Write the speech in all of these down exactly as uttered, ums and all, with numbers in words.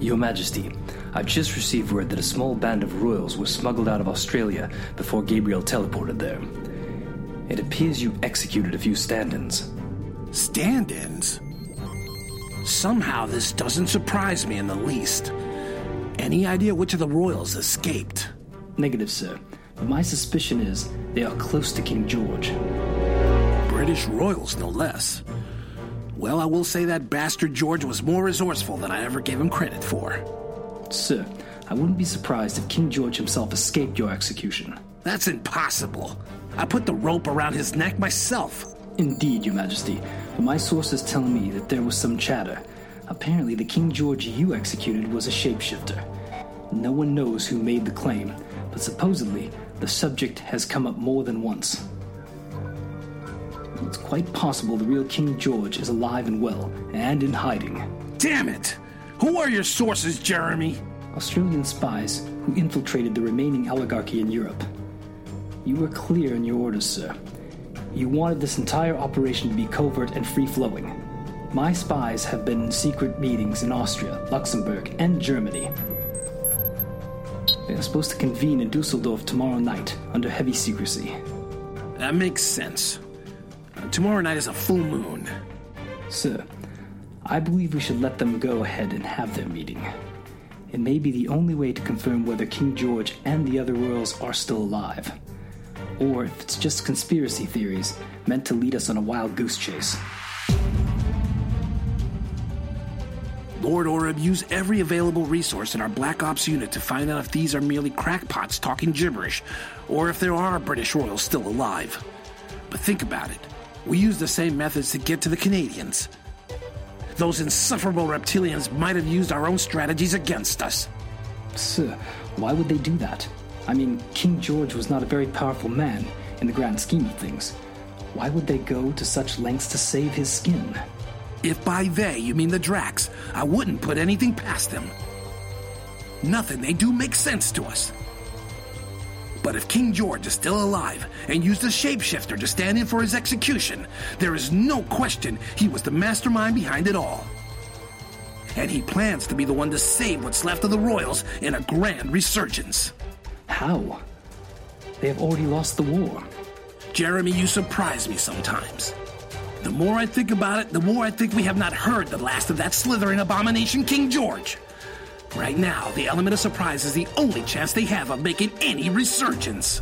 Your Majesty, I've just received word that a small band of royals was smuggled out of Australia before Gabriel teleported there. It appears you executed a few stand-ins. Stand-ins? Somehow this doesn't surprise me in the least. Any idea which of the royals escaped? Negative, sir. But my suspicion is they are close to King George. British royals, no less. Well, I will say that bastard George was more resourceful than I ever gave him credit for. Sir, I wouldn't be surprised if King George himself escaped your execution. That's impossible. I put the rope around his neck myself. Indeed, Your Majesty, but my sources tell me that there was some chatter. Apparently, the King George you executed was a shapeshifter. No one knows who made the claim, but supposedly, the subject has come up more than once. It's quite possible the real King George is alive and well, and in hiding. Damn it! Who are your sources, Jeremy? Australian spies who infiltrated the remaining oligarchy in Europe. You were clear in your orders, sir. You wanted this entire operation to be covert and free-flowing. My spies have been in secret meetings in Austria, Luxembourg, and Germany. They are supposed to convene in Dusseldorf tomorrow night, under heavy secrecy. That makes sense. Uh, tomorrow night is a full moon. Sir, I believe we should let them go ahead and have their meeting. It may be the only way to confirm whether King George and the other royals are still alive. Or if it's just conspiracy theories meant to lead us on a wild goose chase. Lord Oreb used every available resource in our Black Ops unit to find out if these are merely crackpots talking gibberish, or if there are British royals still alive. But think about it. We used the same methods to get to the Canadians. Those insufferable reptilians might have used our own strategies against us. Sir, why would they do that? I mean, King George was not a very powerful man in the grand scheme of things. Why would they go to such lengths to save his skin? If by they you mean the Dracs, I wouldn't put anything past them. Nothing they do makes sense to us. But if King George is still alive and used a shapeshifter to stand in for his execution, there is no question he was the mastermind behind it all. And he plans to be the one to save what's left of the royals in a grand resurgence. How? They have already lost the war. Jeremy, you surprise me sometimes. The more I think about it, the more I think we have not heard the last of that slithering abomination, King George. Right now, the element of surprise is the only chance they have of making any resurgence.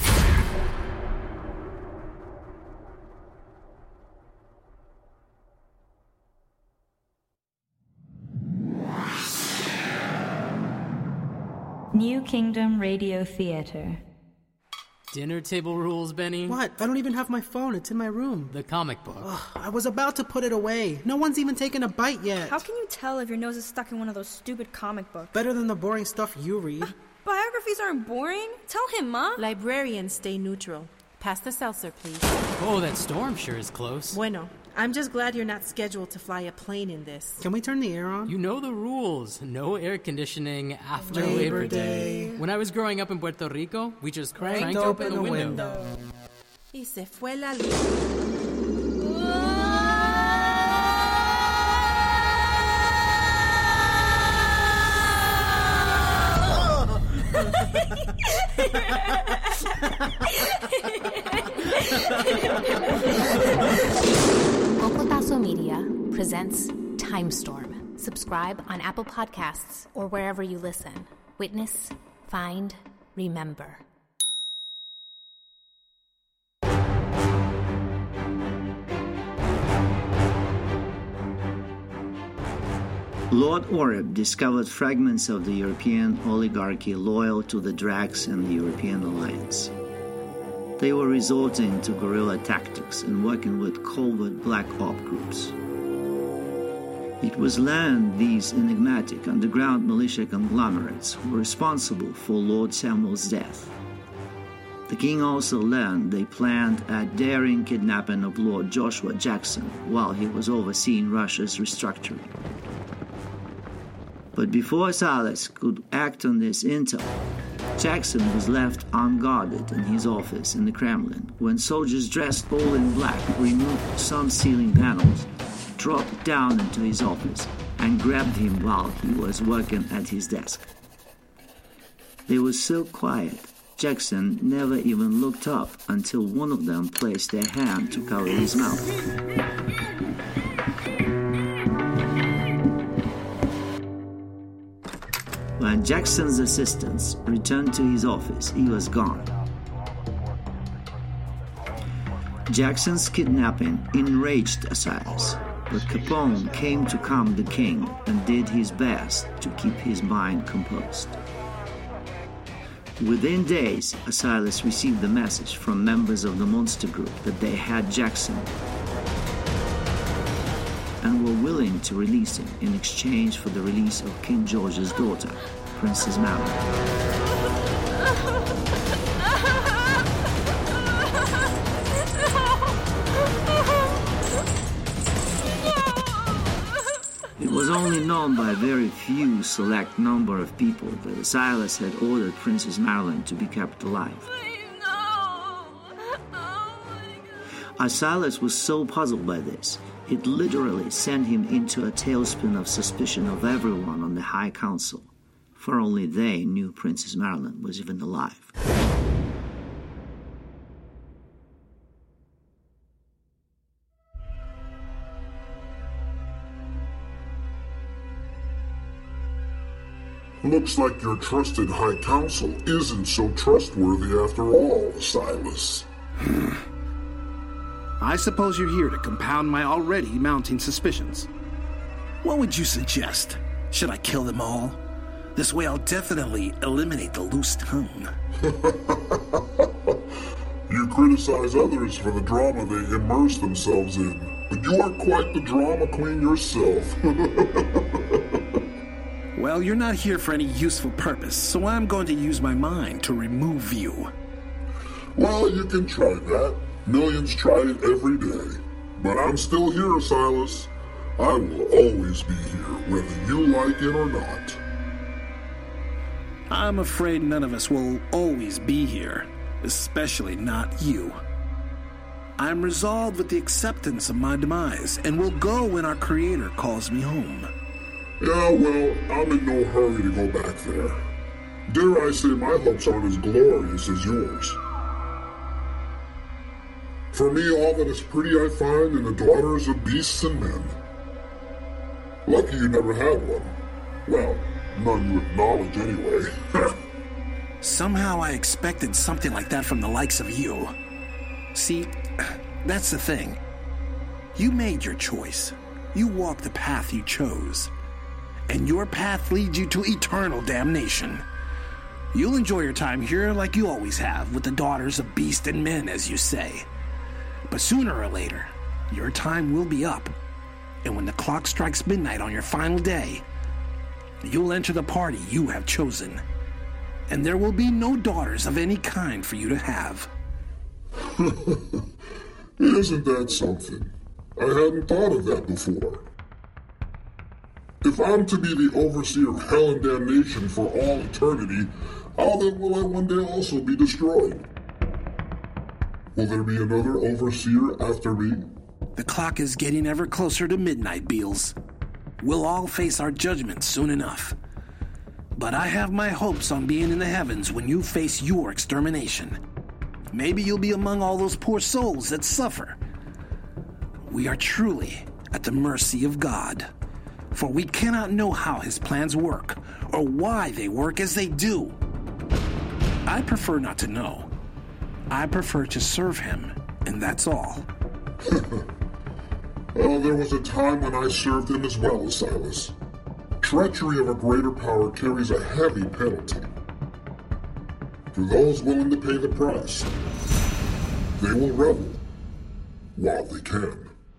New Kingdom Radio Theater. Dinner table rules, Benny? What? I don't even have my phone. It's in my room. The comic book. Ugh, I was about to put it away. No one's even taken a bite yet. How can you tell if your nose is stuck in one of those stupid comic books? Better than the boring stuff you read. Uh, biographies aren't boring. Tell him, Ma. Librarians stay neutral. Pass the seltzer, please. Oh, that storm sure is close. Bueno. I'm just glad you're not scheduled to fly a plane in this. Can we turn the air on? You know the rules. No air conditioning after Labor, Labor Day. Day. When I was growing up in Puerto Rico, we just cranked, cranked open, open the window. window. Y se fue la luz. Oklatazo Media presents Time Storm. Subscribe on Apple Podcasts or wherever you listen. Witness, find, remember. Lord Oreb discovered fragments of the European oligarchy loyal to the Dracs and the European alliance. They were resorting to guerrilla tactics and working with covert black op groups. It was learned these enigmatic underground militia conglomerates were responsible for Lord Samuel's death. The king also learned they planned a daring kidnapping of Lord Joshua Jackson while he was overseeing Russia's restructuring. But before Salas could act on this intel, Jackson was left unguarded in his office in the Kremlin when soldiers dressed all in black removed some ceiling panels, dropped down into his office, and grabbed him while he was working at his desk. They were so quiet, Jackson never even looked up until one of them placed their hand to cover his mouth. When Jackson's assistants returned to his office, he was gone. Jackson's kidnapping enraged Asilas, but Capone came to calm the king and did his best to keep his mind composed. Within days, Asilas received the message from members of the Monster Group that they had Jackson and were willing to release him in exchange for the release of King George's daughter, Princess Marilyn. It was only known by a very few select number of people that Asilas had ordered Princess Marilyn to be kept alive. Asilas was so puzzled by this, it literally sent him into a tailspin of suspicion of everyone on the High Council, for only they knew Princess Marilyn was even alive. Looks like your trusted High Council isn't so trustworthy after all, Asilas. I suppose you're here to compound my already mounting suspicions. What would you suggest? Should I kill them all? This way I'll definitely eliminate the loose tongue. You criticize others for the drama they immerse themselves in, but you are quite the drama queen yourself. Well, you're not here for any useful purpose, so I'm going to use my mind to remove you. Well, you can try that. Millions try it every day. But I'm still here, Asilas. I will always be here, whether you like it or not. I'm afraid none of us will always be here, especially not you. I'm resolved with the acceptance of my demise, and will go when our Creator calls me home. Yeah, well, I'm in no hurry to go back there. Dare I say my hopes aren't as glorious as yours. For me, all that is pretty I find in the daughters of beasts and men. Lucky you never had one. Well, none you acknowledge anyway. Somehow I expected something like that from the likes of you. See, that's the thing. You made your choice. You walked the path you chose. And your path leads you to eternal damnation. You'll enjoy your time here like you always have, with the daughters of beast and men, as you say. But sooner or later, your time will be up. And when the clock strikes midnight on your final day, you'll enter the party you have chosen. And there will be no daughters of any kind for you to have. Isn't that something? I hadn't thought of that before. If I'm to be the overseer of hell and damnation for all eternity, how then will I one day also be destroyed? Will there be another overseer after me? The clock is getting ever closer to midnight, Beals. We'll all face our judgment soon enough. But I have my hopes on being in the heavens when you face your extermination. Maybe you'll be among all those poor souls that suffer. We are truly at the mercy of God. For we cannot know how his plans work, or why they work as they do. I prefer not to know. I prefer to serve him, and that's all. Well, there was a time when I served him as well, Asilas. Treachery of a greater power carries a heavy penalty. For those willing to pay the price, they will revel while they can.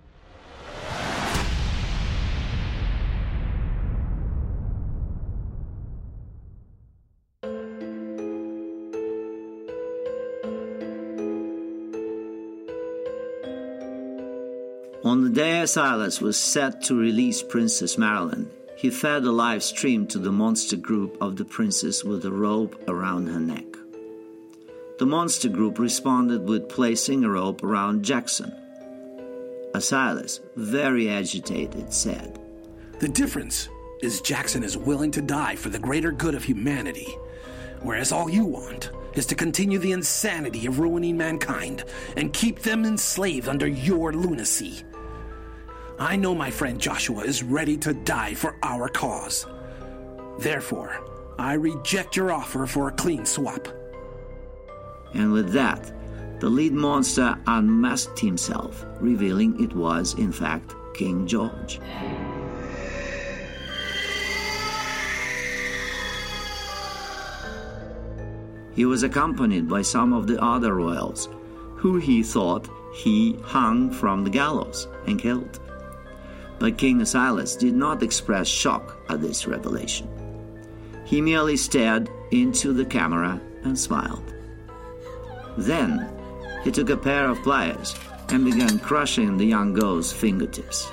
On the day Asilas was set to release Princess Marilyn, he fed a live stream to the monster group of the princess with a rope around her neck. The monster group responded with placing a rope around Jackson. Asilas, very agitated, said, The difference is Jackson is willing to die for the greater good of humanity, whereas all you want is to continue the insanity of ruining mankind and keep them enslaved under your lunacy. I know my friend Joshua is ready to die for our cause. Therefore, I reject your offer for a clean swap. And with that, the lead monster unmasked himself, revealing it was, in fact, King George. He was accompanied by some of the other royals, who he thought he hung from the gallows and killed. But King Silas did not express shock at this revelation. He merely stared into the camera and smiled. Then, he took a pair of pliers and began crushing the young girl's fingertips.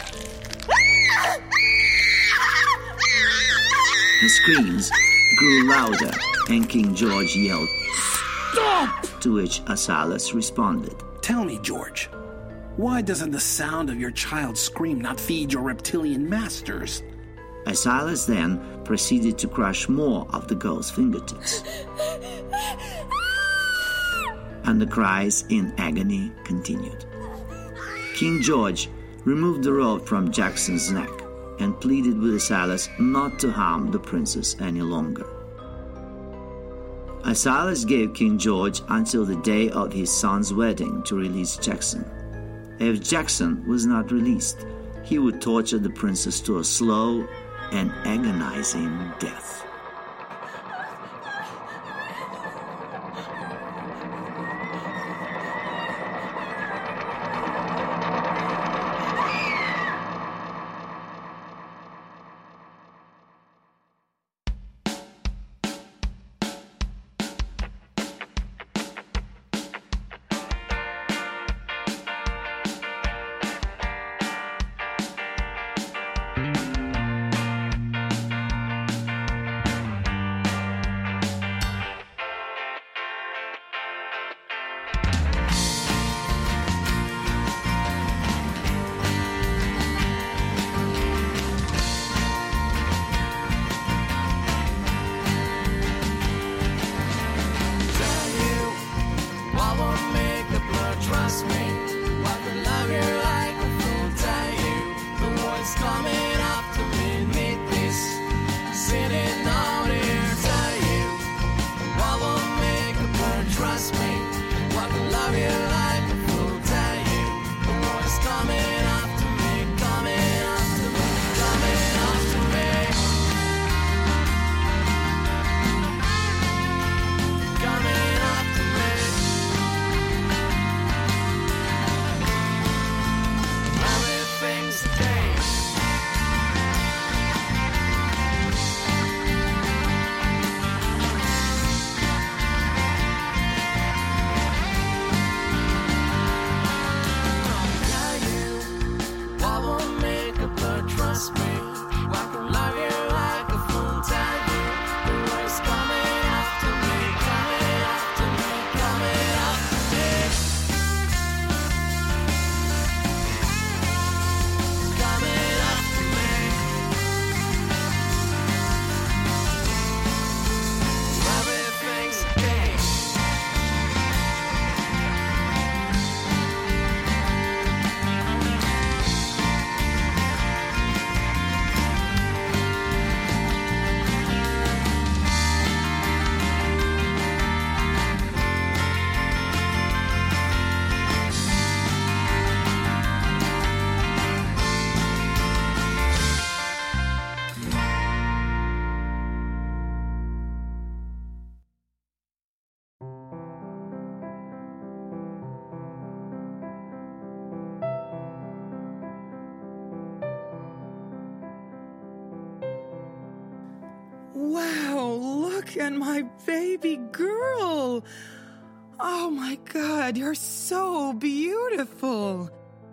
The screams grew louder, and King George yelled, "Stop!" To which Asilas responded, Tell me, George, why doesn't the sound of your child's scream not feed your reptilian masters? Asilas then proceeded to crush more of the girl's fingertips. And the cries in agony continued. King George removed the rope from Jackson's neck and pleaded with Asilas not to harm the princess any longer. Asilas gave King George until the day of his son's wedding to release Jackson. If Jackson was not released, he would torture the princess to a slow and agonizing death. Wow, look at my baby girl. Oh my God, you're so beautiful.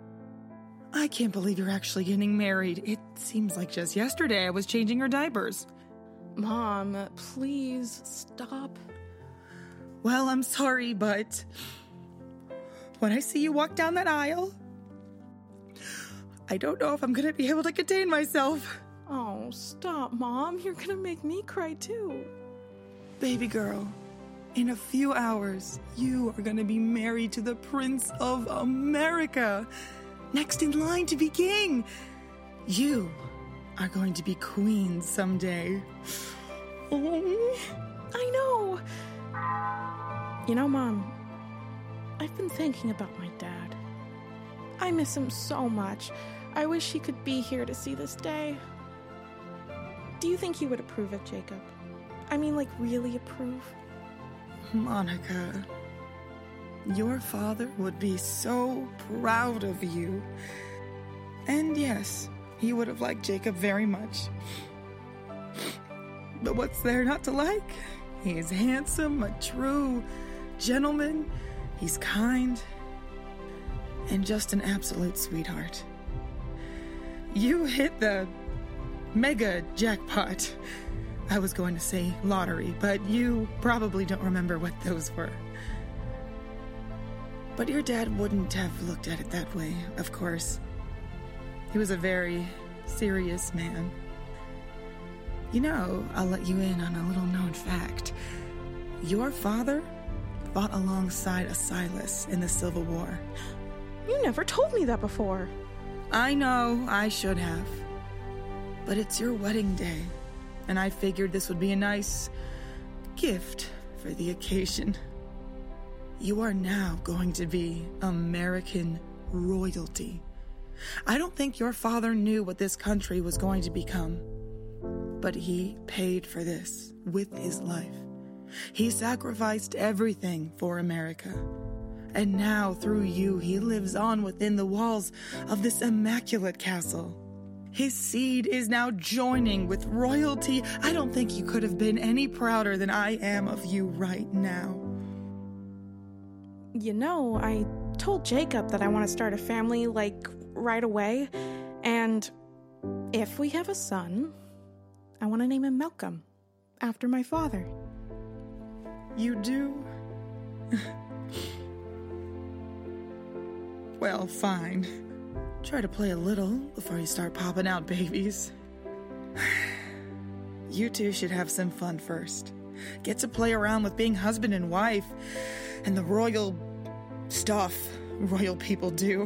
I can't believe you're actually getting married. It seems like just yesterday I was changing her diapers. Mom, please stop. Well, I'm sorry, but when I see you walk down that aisle, I don't know if I'm gonna be able to contain myself. Oh, stop, Mom. You're gonna make me cry too. Baby girl, in a few hours, you are gonna be married to the Prince of America. Next in line to be king. You are going to be queen someday. Oh, I know. You know, Mom, I've been thinking about my dad. I miss him so much. I wish he could be here to see this day. Do you think he would approve of Jacob? I mean, like, really approve? Monica, your father would be so proud of you. And yes, he would have liked Jacob very much. But what's there not to like? He is handsome, a true gentleman. He's kind. And just an absolute sweetheart. You hit the mega jackpot. I was going to say lottery, but you probably don't remember what those were. But your dad wouldn't have looked at it that way, of course. He was a very serious man. You know, I'll let you in on a little known fact. Your father fought alongside Asilas in the Civil War. You never told me that before. I know, I should have. But it's your wedding day, and I figured this would be a nice gift for the occasion. You are now going to be American royalty. I don't think your father knew what this country was going to become, but he paid for this with his life. He sacrificed everything for America. And now, through you, he lives on within the walls of this immaculate castle. His seed is now joining with royalty. I don't think you could have been any prouder than I am of you right now. You know, I told Jacob that I want to start a family, like, right away. And if we have a son, I want to name him Malcolm, after my father. You do? Well, fine. Try to play a little before you start popping out babies. You two should have some fun first. Get to play around with being husband and wife and the royal stuff royal people do.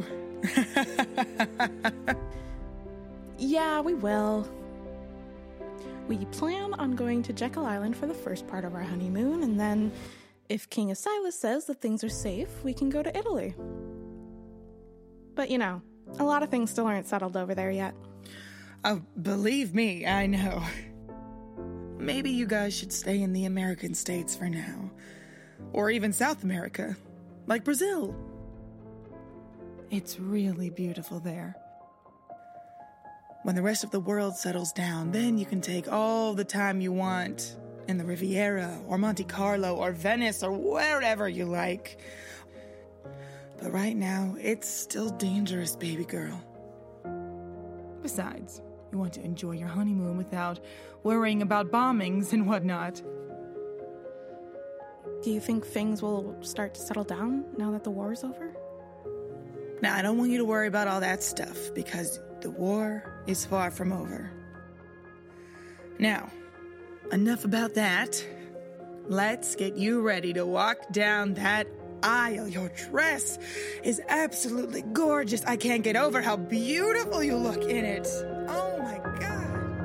Yeah, we will. We plan on going to Jekyll Island for the first part of our honeymoon, and then, if King Asilas says that things are safe, we can go to Italy. But, you know, a lot of things still aren't settled over there yet. Oh, believe me, I know. Maybe you guys should stay in the American states for now. Or even South America, like Brazil. It's really beautiful there. When the rest of the world settles down, then you can take all the time you want in the Riviera, or Monte Carlo, or Venice, or wherever you like. But right now, it's still dangerous, baby girl. Besides, you want to enjoy your honeymoon without worrying about bombings and whatnot. Do you think things will start to settle down now that the war is over? Now, I don't want you to worry about all that stuff, because the war is far from over. Now, enough about that. Let's get you ready to walk down that aisle. Your dress is absolutely gorgeous. I can't get over how beautiful you look in it. Oh my God.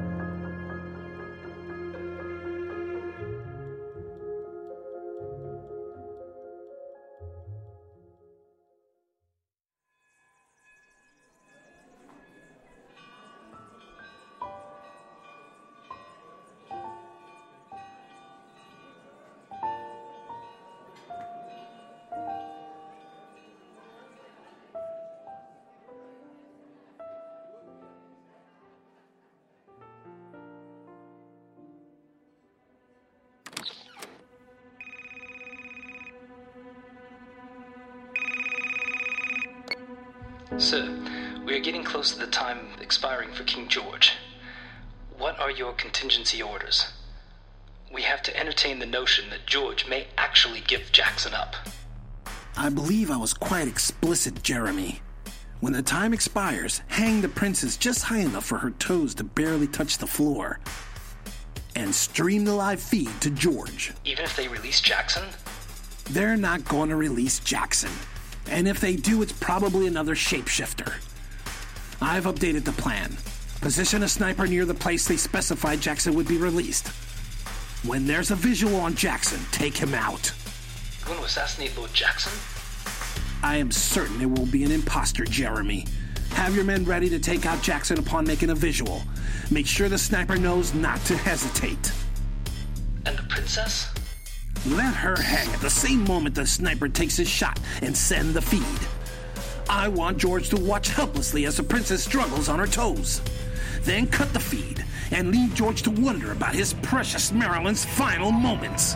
Sir, we are getting close to the time expiring for King George. What are your contingency orders? We have to entertain the notion that George may actually give Jackson up. I believe I was quite explicit, Jeremy. When the time expires, hang the princess just high enough for her toes to barely touch the floor. And stream the live feed to George. Even if they release Jackson? They're not going to release Jackson. And if they do, it's probably another shapeshifter. I've updated the plan. Position a sniper near the place they specified Jackson would be released. When there's a visual on Jackson, take him out. Going to assassinate Lord Jackson? I am certain it will be an imposter, Jeremy. Have your men ready to take out Jackson upon making a visual. Make sure the sniper knows not to hesitate. And the princess? Let her hang at the same moment the sniper takes his shot and send the feed. I want George to watch helplessly as the princess struggles on her toes. Then cut the feed and leave George to wonder about his precious Marilyn's final moments.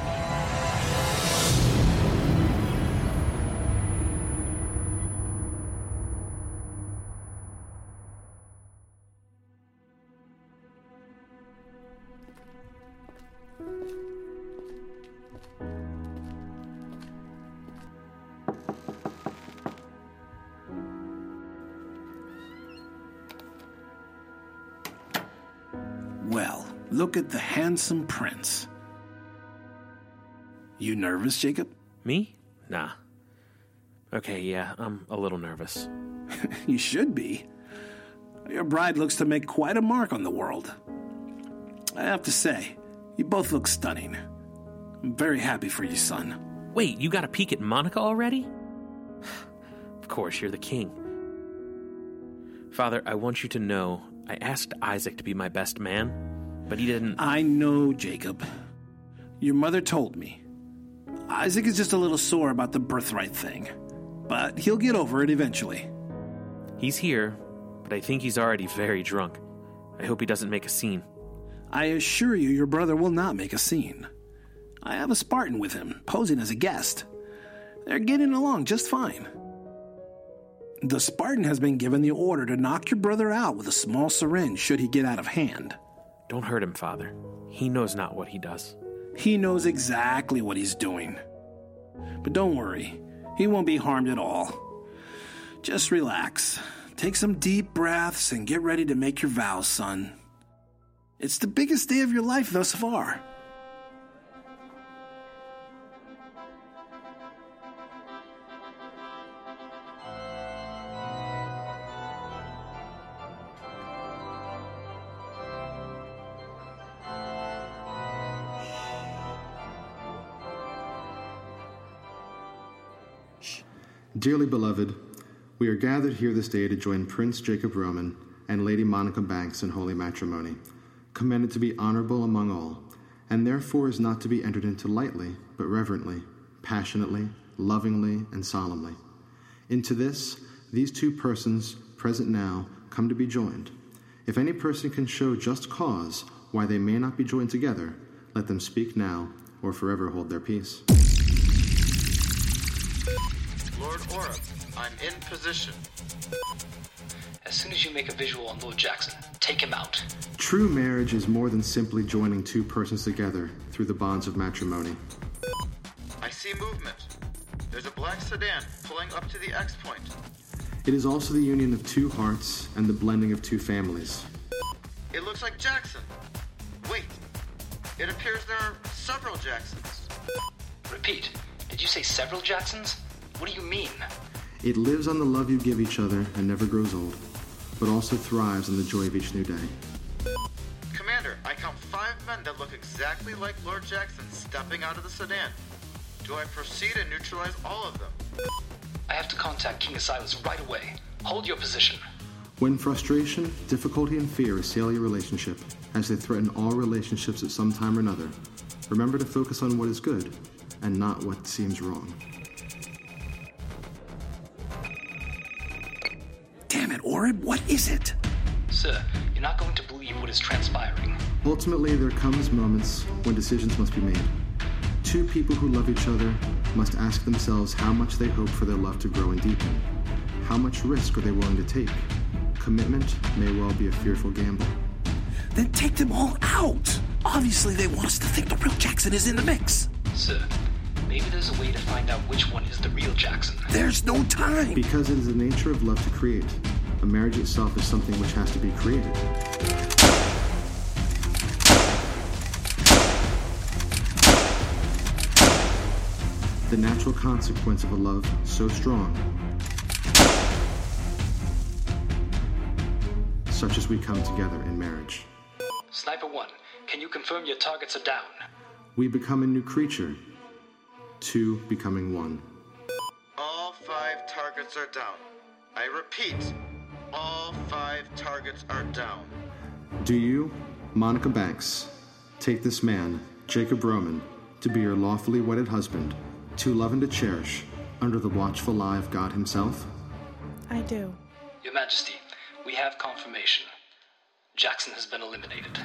Well, look at the handsome prince. You nervous, Jacob? Me? Nah. Okay, yeah, I'm a little nervous. You should be. Your bride looks to make quite a mark on the world. I have to say, you both look stunning. I'm very happy for you, son. Wait, you got a peek at Monica already? Of course, you're the king. Father, I want you to know I asked Isaac to be my best man, but he didn't... I know, Jacob. Your mother told me. Isaac is just a little sore about the birthright thing, but he'll get over it eventually. He's here, but I think he's already very drunk. I hope he doesn't make a scene. I assure you your brother will not make a scene. I have a Spartan with him, posing as a guest. They're getting along just fine. The Spartan has been given the order to knock your brother out with a small syringe should he get out of hand. Don't hurt him, Father. He knows not what he does. He knows exactly what he's doing. But don't worry, he won't be harmed at all. Just relax. Take some deep breaths and get ready to make your vows, son. It's the biggest day of your life thus far. Dearly beloved, we are gathered here this day to join Prince Jacob Roman and Lady Monica Banks in holy matrimony, commended to be honorable among all, and therefore is not to be entered into lightly, but reverently, passionately, lovingly, and solemnly. Into this, these two persons, present now, come to be joined. If any person can show just cause why they may not be joined together, let them speak now, or forever hold their peace. Lord Oreb, I'm in position. As soon as you make a visual on Lord Jackson, take him out. True marriage is more than simply joining two persons together through the bonds of matrimony. I see movement. There's a black sedan pulling up to the X point. It is also the union of two hearts and the blending of two families. It looks like Jackson. Wait, it appears there are several Jacksons. Repeat, did you say several Jacksons? What do you mean? It lives on the love you give each other and never grows old, but also thrives on the joy of each new day. Commander, I count five men that look exactly like Lord Jackson stepping out of the sedan. Do I proceed and neutralize all of them? I have to contact King Asilas right away. Hold your position. When frustration, difficulty, and fear assail your relationship, as they threaten all relationships at some time or another, remember to focus on what is good and not what seems wrong. Damn it, Oreb, what is it? Sir, you're not going to believe what is transpiring. Ultimately, there comes moments when decisions must be made. Two people who love each other must ask themselves how much they hope for their love to grow and deepen. How much risk are they willing to take? Commitment may well be a fearful gamble. Then take them all out! Obviously, they want us to think the real Jackson is in the mix. Sir, Maybe there's a way to find out which one is the real Jackson. There's no time! Because it is the nature of love to create. A marriage itself is something which has to be created. The natural consequence of a love so strong, such as we come together in marriage. Sniper one, can you confirm your targets are down? We become a new creature, two becoming one. All five targets are down. I repeat, all five targets are down. Do you, Monica Banks, take this man, Jacob Roman, to be your lawfully wedded husband, to love and to cherish, under the watchful eye of God himself? I do. Your Majesty, we have confirmation. Jackson has been eliminated.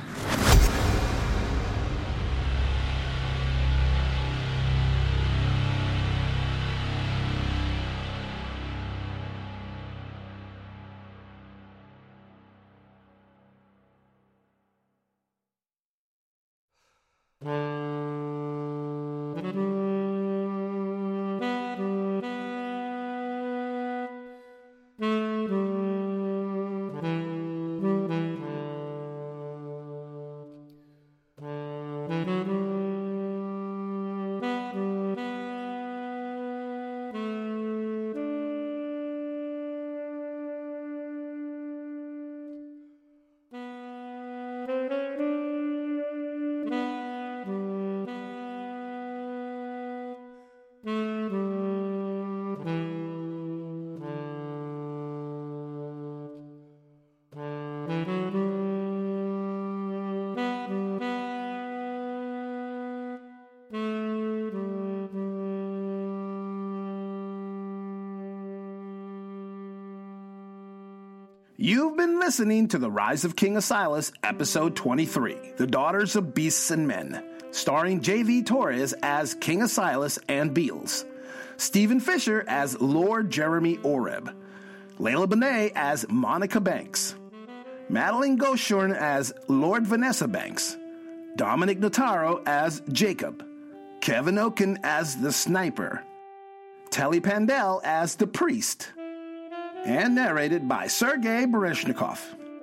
You've been listening to The Rise of King Asilas, Episode twenty-three, The Daughters of Beasts and Men, starring J V Torres as King Asilas and Beals, Stephen Fisher as Lord Jeremy Oreb, Layla Benet as Monica Banks, Madeline Goshorn as Lord Vanessa Banks, Dominic Notaro as Jacob, Kevin Oken as the Sniper, Telly Pandel as the Priest, and narrated by Sergei Barishnikov.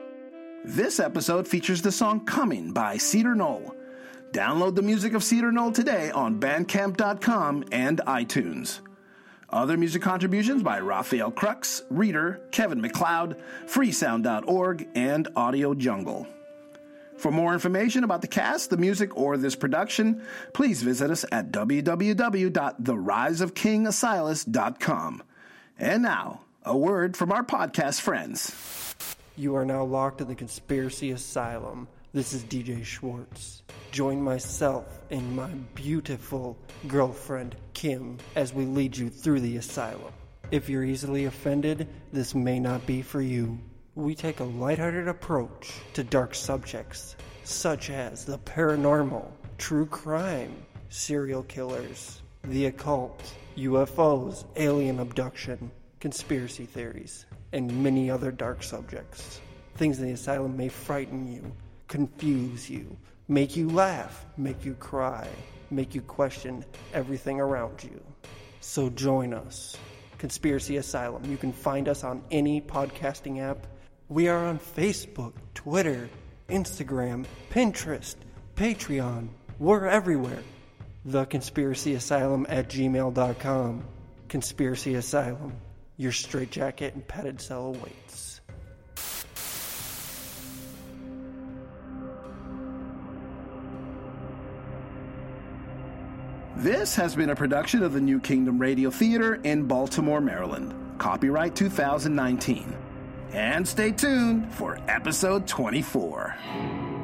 This episode features the song Coming by Cedar Knoll. Download the music of Cedar Knoll today on bandcamp dot com and iTunes. Other music contributions by Raphael Crux, Reader, Kevin MacLeod, freesound dot org, and Audio Jungle. For more information about the cast, the music, or this production, please visit us at w w w dot the rise of king asilas dot com. And now, a word from our podcast friends. You are now locked in the Conspiracy Asylum. This is D J Schwartz. Join myself and my beautiful girlfriend, Kim, as we lead you through the asylum. If you're easily offended, this may not be for you. We take a lighthearted approach to dark subjects, such as the paranormal, true crime, serial killers, the occult, U F Os, alien abduction, conspiracy theories, and many other dark subjects. Things in the asylum may frighten you, confuse you, make you laugh, make you cry, make you question everything around you. So join us. Conspiracy Asylum. You can find us on any podcasting app. We are on Facebook, Twitter, Instagram, Pinterest, Patreon. We're everywhere. The Conspiracy Asylum at gmail dot com. Conspiracy Asylum. Your straitjacket and padded cell awaits. This has been a production of the New Kingdom Radio Theater in Baltimore, Maryland. Copyright two thousand nineteen. And stay tuned for episode twenty-four.